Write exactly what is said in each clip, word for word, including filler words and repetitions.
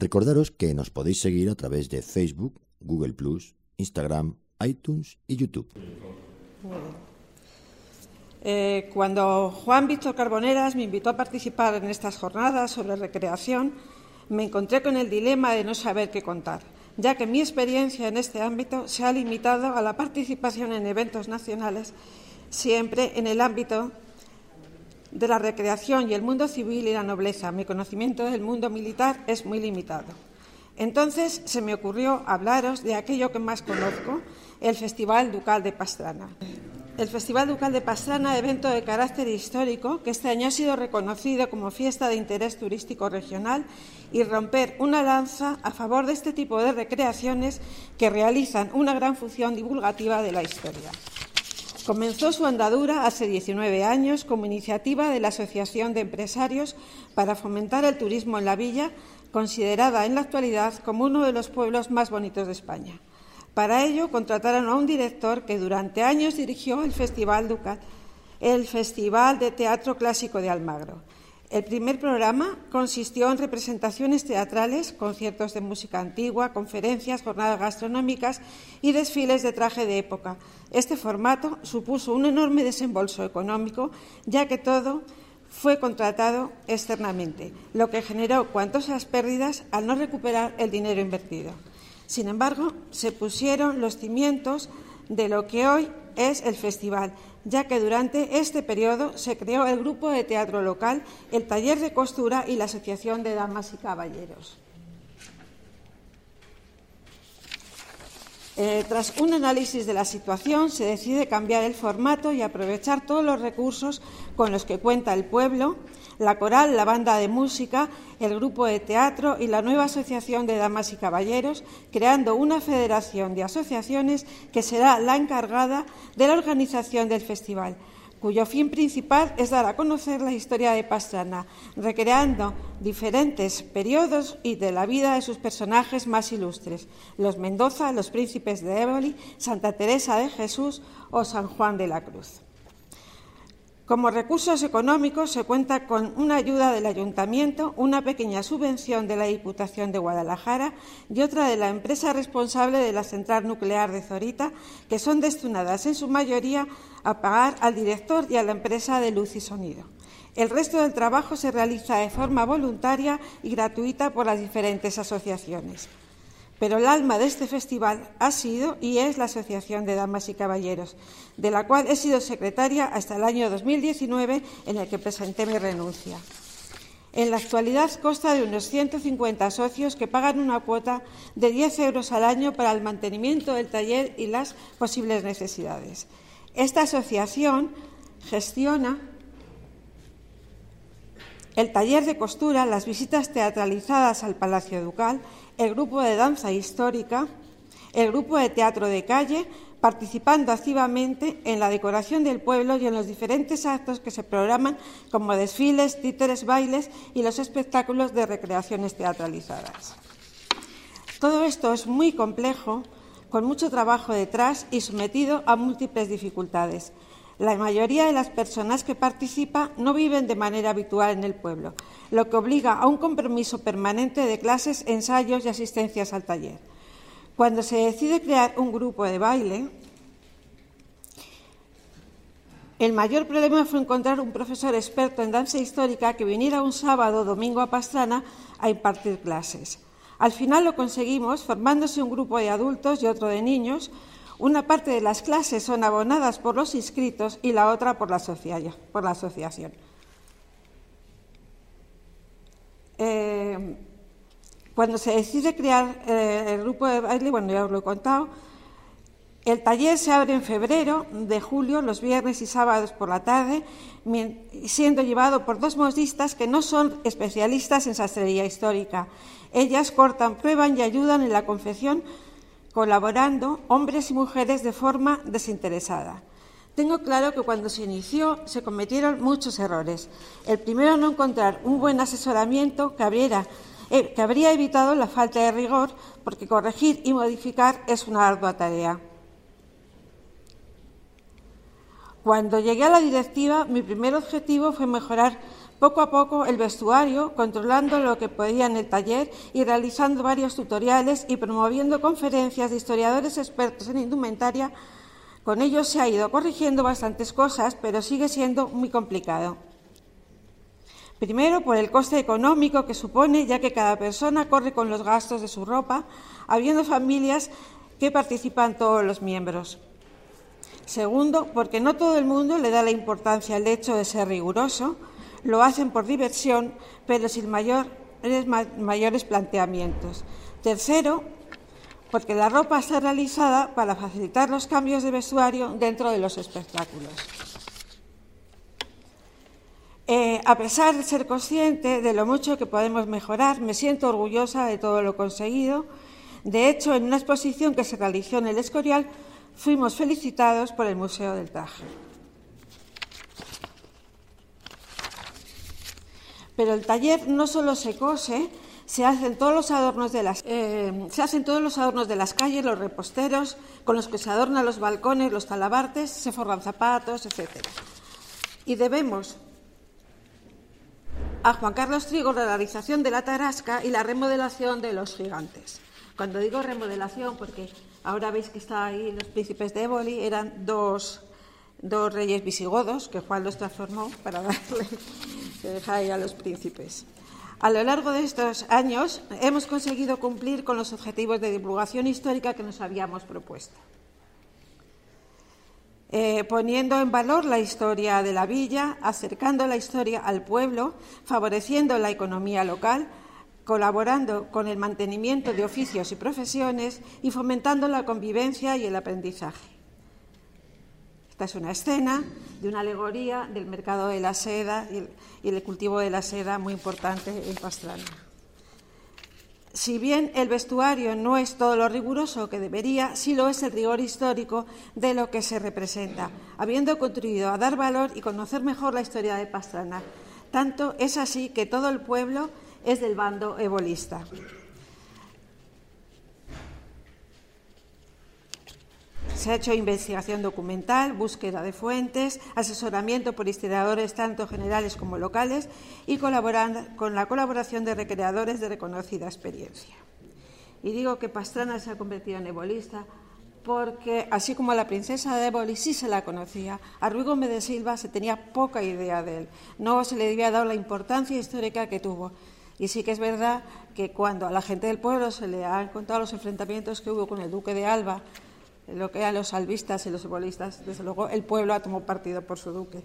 Recordaros que nos podéis seguir a través de Facebook, Google plus, Instagram, iTunes y YouTube. Muy bien. Eh, cuando Juan Víctor Carboneras me invitó a participar en estas jornadas sobre recreación, me encontré con el dilema de no saber qué contar, ya que mi experiencia en este ámbito se ha limitado a la participación en eventos nacionales, siempre en el ámbito de la recreación y el mundo civil y la nobleza. Mi conocimiento del mundo militar es muy limitado. Entonces se me ocurrió hablaros de aquello que más conozco, el Festival Ducal de Pastrana. El Festival Ducal de Pastrana, evento de carácter histórico, que este año ha sido reconocido como fiesta de interés turístico regional, y romper una lanza a favor de este tipo de recreaciones que realizan una gran función divulgativa de la historia. Comenzó su andadura hace diecinueve años como iniciativa de la Asociación de Empresarios para fomentar el turismo en la villa, considerada en la actualidad como uno de los pueblos más bonitos de España. Para ello, contrataron a un director que durante años dirigió el Festival Ducal, el Festival de Teatro Clásico de Almagro. El primer programa consistió en representaciones teatrales, conciertos de música antigua, conferencias, jornadas gastronómicas y desfiles de traje de época. Este formato supuso un enorme desembolso económico, ya que todo fue contratado externamente, lo que generó cuantiosas pérdidas al no recuperar el dinero invertido. Sin embargo, se pusieron los cimientos de lo que hoy es el festival, ya que durante este periodo se creó el grupo de teatro local, el taller de costura y la asociación de damas y caballeros. Eh, tras un análisis de la situación, se decide cambiar el formato y aprovechar todos los recursos con los que cuenta el pueblo, la coral, la banda de música, el grupo de teatro y la nueva asociación de damas y caballeros, creando una federación de asociaciones que será la encargada de la organización del festival, cuyo fin principal es dar a conocer la historia de Pastrana, recreando diferentes periodos y de la vida de sus personajes más ilustres, los Mendoza, los príncipes de Éboli, Santa Teresa de Jesús o San Juan de la Cruz. Como recursos económicos se cuenta con una ayuda del Ayuntamiento, una pequeña subvención de la Diputación de Guadalajara y otra de la empresa responsable de la central nuclear de Zorita, que son destinadas en su mayoría a pagar al director y a la empresa de luz y sonido. El resto del trabajo se realiza de forma voluntaria y gratuita por las diferentes asociaciones. Pero el alma de este festival ha sido y es la Asociación de Damas y Caballeros, de la cual he sido secretaria hasta el año dos mil diecinueve, en el que presenté mi renuncia. En la actualidad consta de unos ciento cincuenta socios que pagan una cuota de diez euros al año para el mantenimiento del taller y las posibles necesidades. Esta asociación gestiona el taller de costura, las visitas teatralizadas al Palacio Ducal, el grupo de danza histórica, el grupo de teatro de calle, participando activamente en la decoración del pueblo y en los diferentes actos que se programan, como desfiles, títeres, bailes y los espectáculos de recreaciones teatralizadas. Todo esto es muy complejo, con mucho trabajo detrás y sometido a múltiples dificultades. La mayoría de las personas que participan no viven de manera habitual en el pueblo, lo que obliga a un compromiso permanente de clases, ensayos y asistencias al taller. Cuando se decide crear un grupo de baile, el mayor problema fue encontrar un profesor experto en danza histórica que viniera un sábado o domingo a Pastrana a impartir clases. Al final lo conseguimos, formándose un grupo de adultos y otro de niños. Una parte de las clases son abonadas por los inscritos y la otra por la, asocia- por la asociación. Eh, cuando se decide crear eh, el grupo de baile, bueno, ya os lo he contado, el taller se abre en febrero de julio, los viernes y sábados por la tarde, siendo llevado por dos modistas que no son especialistas en sastrería histórica. Ellas cortan, prueban y ayudan en la confección, colaborando hombres y mujeres de forma desinteresada. Tengo claro que cuando se inició se cometieron muchos errores. El primero, no encontrar un buen asesoramiento que, abriera, eh, que habría evitado la falta de rigor, porque corregir y modificar es una ardua tarea. Cuando llegué a la directiva, mi primer objetivo fue mejorar poco a poco el vestuario, controlando lo que podía en el taller y realizando varios tutoriales y promoviendo conferencias de historiadores expertos en indumentaria. Con ello se ha ido corrigiendo bastantes cosas, pero sigue siendo muy complicado. Primero, por el coste económico que supone, ya que cada persona corre con los gastos de su ropa, habiendo familias que participan todos los miembros. Segundo, porque no todo el mundo le da la importancia al hecho de ser riguroso, lo hacen por diversión, pero sin mayor, mayores planteamientos. Tercero, porque la ropa está realizada para facilitar los cambios de vestuario dentro de los espectáculos. Eh, a pesar de ser consciente de lo mucho que podemos mejorar, me siento orgullosa de todo lo conseguido. De hecho, en una exposición que se realizó en el Escorial, fuimos felicitados por el Museo del Traje. Pero el taller no solo se cose, se hacen todos los adornos de las, eh, se hacen todos los adornos de las calles, los reposteros, con los que se adornan los balcones, los talabartes, se forran zapatos, etcétera. Y debemos a Juan Carlos Trigo la realización de la tarasca y la remodelación de los gigantes. Cuando digo remodelación, porque ahora veis que está ahí los príncipes de Éboli, eran dos, dos reyes visigodos que Juan los transformó para darle que deja ahí a los príncipes. A lo largo de estos años hemos conseguido cumplir con los objetivos de divulgación histórica que nos habíamos propuesto. Eh, poniendo en valor la historia de la villa, acercando la historia al pueblo, favoreciendo la economía local, colaborando con el mantenimiento de oficios y profesiones y fomentando la convivencia y el aprendizaje. Esta es una escena de una alegoría del mercado de la seda y el, y el cultivo de la seda muy importante en Pastrana. Si bien el vestuario no es todo lo riguroso que debería, sí lo es el rigor histórico de lo que se representa, habiendo contribuido a dar valor y conocer mejor la historia de Pastrana. Tanto es así que todo el pueblo es del bando ebolista. Se ha hecho investigación documental, búsqueda de fuentes, asesoramiento por historiadores tanto generales como locales y colaborando con la colaboración de recreadores de reconocida experiencia. Y digo que Pastrana se ha convertido en ebolista porque, así como a la princesa de Éboli sí se la conocía, a Ruy Gómez de Silva se tenía poca idea de él. No se le había dado la importancia histórica que tuvo. Y sí que es verdad que cuando a la gente del pueblo se le han contado los enfrentamientos que hubo con el duque de Alba, lo que eran los albistas y los ebolistas, desde luego el pueblo ha tomado partido por su duque.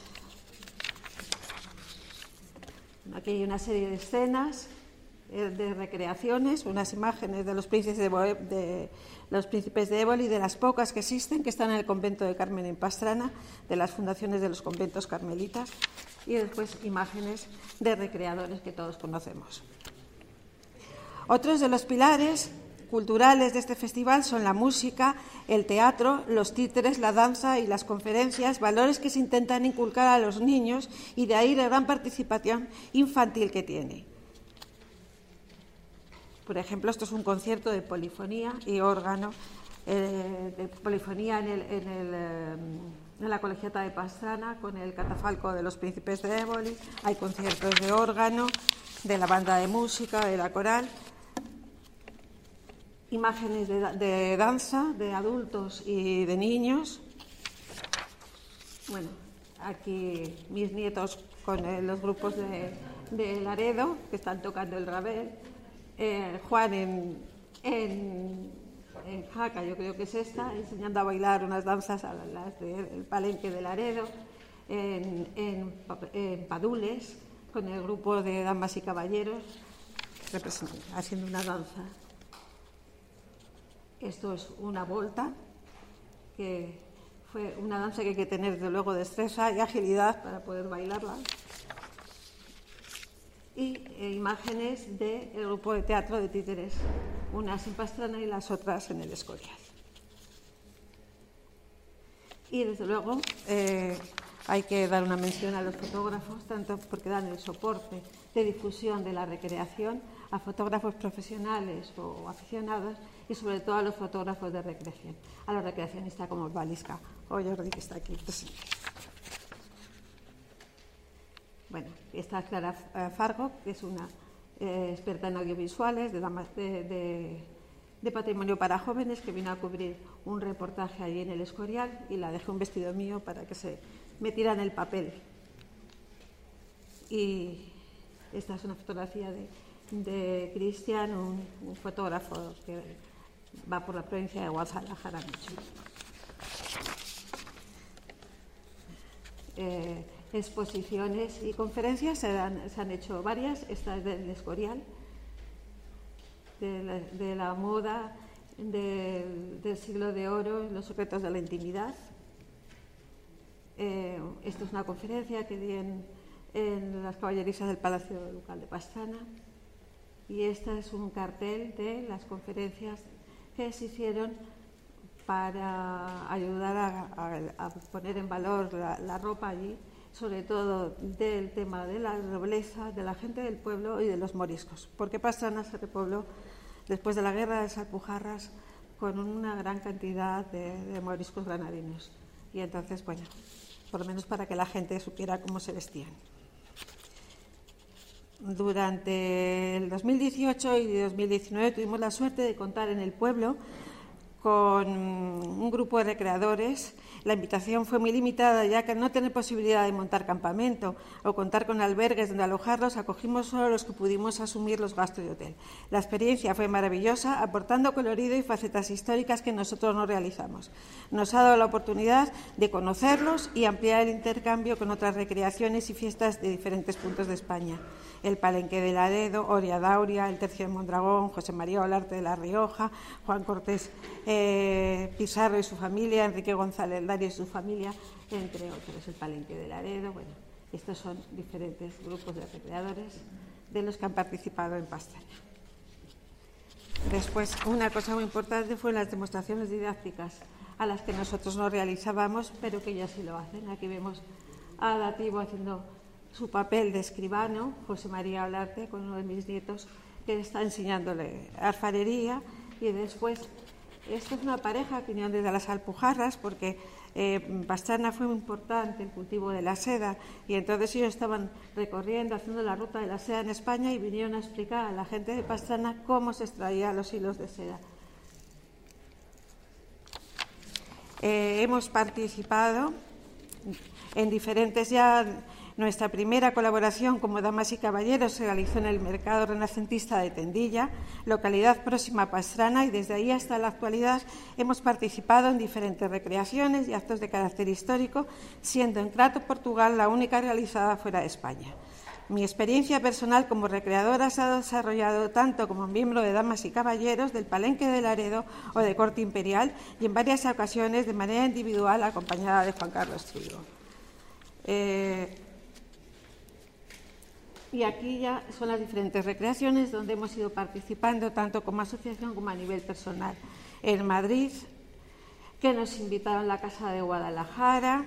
Aquí hay una serie de escenas, de recreaciones, unas imágenes de los príncipes de, Bo de los príncipes de Éboli, de las pocas que existen, que están en el convento de Carmen en Pastrana, de las fundaciones de los conventos carmelitas, y después imágenes de recreadores que todos conocemos. Otros de los pilares culturales de este festival son la música, el teatro, los títeres, la danza y las conferencias, valores que se intentan inculcar a los niños y de ahí la gran participación infantil que tiene. Por ejemplo, esto es un concierto de polifonía y órgano, eh, de polifonía en, el, en, el, eh, en la colegiata de Pastrana con el catafalco de los príncipes de Éboli. Hay conciertos de órgano, de la banda de música, de la coral. Imágenes de, de danza de adultos y de niños. Bueno, aquí mis nietos con eh, los grupos de, de Laredo que están tocando el rabel. Eh, Juan en, en, en Jaca, yo creo que es esta, enseñando a bailar unas danzas a las del Palenque de Laredo. En, en, en Padules, con el grupo de damas y caballeros, haciendo una danza. Esto es una volta, que fue una danza que hay que tener, desde luego, destreza y agilidad para poder bailarla. Y eh, imágenes del grupo de teatro de títeres, unas en Pastrana y las otras en el Escorial. Y, desde luego, eh, hay que dar una mención a los fotógrafos, tanto porque dan el soporte de difusión de la recreación a fotógrafos profesionales o aficionados y sobre todo a los fotógrafos de recreación, a los recreacionistas como Balisca o Jordi, que está aquí presente. Bueno, está Clara Fargo, que es una eh, experta en audiovisuales de, de, de, de patrimonio para jóvenes, que vino a cubrir un reportaje allí en el Escorial y la dejé un vestido mío para que se metiera en el papel. Y esta es una fotografía de, de Cristian, un, un fotógrafo que va por la provincia de Guadalajara mucho. Eh, exposiciones y conferencias se han, se han hecho varias. Esta es del Escorial, de la, de la moda de, del siglo de oro, los secretos de la intimidad. Eh, esta es una conferencia que di en, en las caballerizas del Palacio Ducal de Pastrana, y este es un cartel de las conferencias que se hicieron para ayudar a, a, a poner en valor la, la ropa allí, sobre todo del tema de la nobleza, de la gente del pueblo y de los moriscos, porque Pastrana se repobló después de la guerra de las Alpujarras con una gran cantidad de, de moriscos granadinos, y entonces, bueno, por lo menos para que la gente supiera cómo se vestían. Durante el dos mil dieciocho y dos mil diecinueve tuvimos la suerte de contar en el pueblo con un grupo de recreadores. La invitación fue muy limitada, ya que al no tener posibilidad de montar campamento o contar con albergues donde alojarlos, acogimos solo los que pudimos asumir los gastos de hotel. La experiencia fue maravillosa, aportando colorido y facetas históricas que nosotros no realizamos. Nos ha dado la oportunidad de conocerlos y ampliar el intercambio con otras recreaciones y fiestas de diferentes puntos de España. El Palenque de Laredo, Oria Dauria, el Tercio de Mondragón, José María Olarte de La Rioja, Juan Cortés eh, Pizarro y su familia, Enrique González Dario y su familia, entre otros. El Palenque de Laredo. Bueno, estos son diferentes grupos de recreadores de los que han participado en Pastrana. Después, una cosa muy importante fue las demostraciones didácticas, a las que nosotros no realizábamos, pero que ellos sí lo hacen. Aquí vemos a Dativo haciendo su papel de escribano, José María Olarte, con uno de mis nietos, que está enseñándole alfarería. Y después, esta es una pareja que vinieron desde las Alpujarras, porque eh, Pastrana fue muy importante el cultivo de la seda, y entonces ellos estaban recorriendo, haciendo la ruta de la seda en España, y vinieron a explicar a la gente de Pastrana cómo se extraían los hilos de seda. Eh, hemos participado en diferentes ya. Nuestra primera colaboración como Damas y Caballeros se realizó en el Mercado Renacentista de Tendilla, localidad próxima a Pastrana, y desde ahí hasta la actualidad hemos participado en diferentes recreaciones y actos de carácter histórico, siendo en Crato, Portugal, la única realizada fuera de España. Mi experiencia personal como recreadora se ha desarrollado tanto como miembro de Damas y Caballeros, del Palenque de Laredo o de Corte Imperial, y en varias ocasiones de manera individual acompañada de Juan Carlos Trigo. Eh, Y aquí ya son las diferentes recreaciones donde hemos ido participando, tanto como asociación como a nivel personal. En Madrid, que nos invitaron a la Casa de Guadalajara.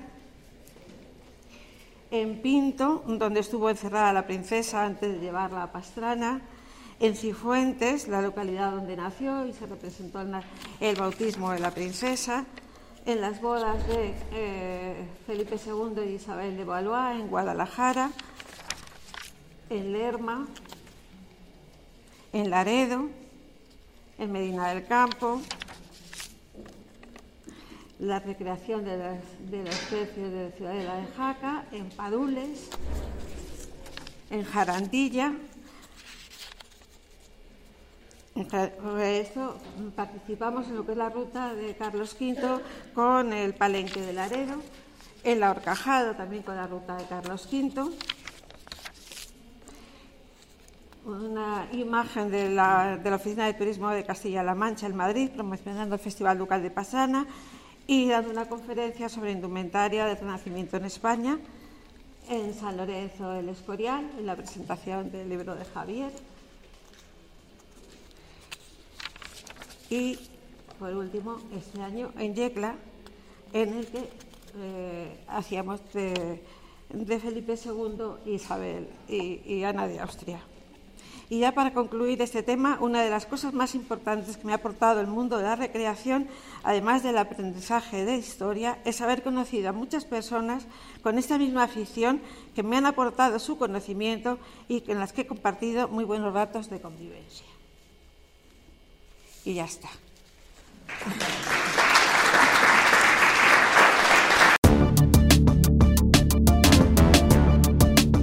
En Pinto, donde estuvo encerrada la princesa antes de llevarla a Pastrana. En Cifuentes, la localidad donde nació y se representó el bautismo de la princesa. En las bodas de eh, Felipe segundo y Isabel de Valois, en Guadalajara. En Lerma, en Laredo, en Medina del Campo, la recreación de, las, de los precios de la Ciudadela de Jaca, en Padules, en Jarandilla. En esto participamos en lo que es la ruta de Carlos quinto con el Palenque de Laredo, en la Horcajado también con la ruta de Carlos quinto. Una imagen de la, de la Oficina de Turismo de Castilla-La Mancha en Madrid, promocionando el Festival Ducal de Pastrana y dando una conferencia sobre indumentaria del Renacimiento en España, en San Lorenzo del Escorial, en la presentación del libro de Javier. Y, por último, este año en Yecla, en el que eh, hacíamos de, de Felipe segundo, Isabel y, y Ana de Austria. Y ya para concluir este tema, una de las cosas más importantes que me ha aportado el mundo de la recreación, además del aprendizaje de historia, es haber conocido a muchas personas con esta misma afición que me han aportado su conocimiento y con las que he compartido muy buenos ratos de convivencia. Y ya está.